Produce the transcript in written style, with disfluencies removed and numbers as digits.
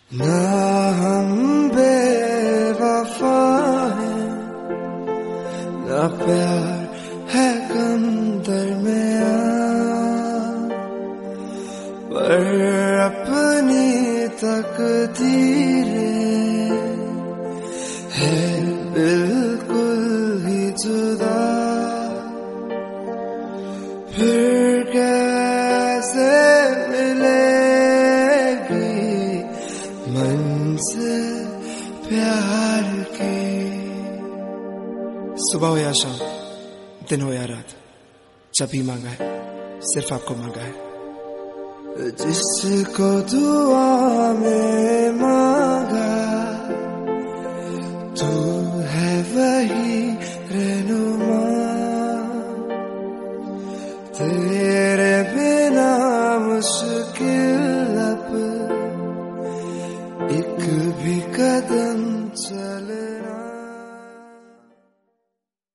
ना हम बेवफा हैं, ना प्यार है कम दरमियां, पर अपनी तकदीरें है बिल्कुल ही जुदा। फिर कैसे मिलेगी मंज़िल प्यार की। सुबह हो या शाम, दिन हो या रात, जब भी मांगा है सिर्फ आपको मांगा है। जिसको दुआ में मांगा तू है वही रहनुमा। तेरे बिना मुश्किल अब एक भी कदम चलना।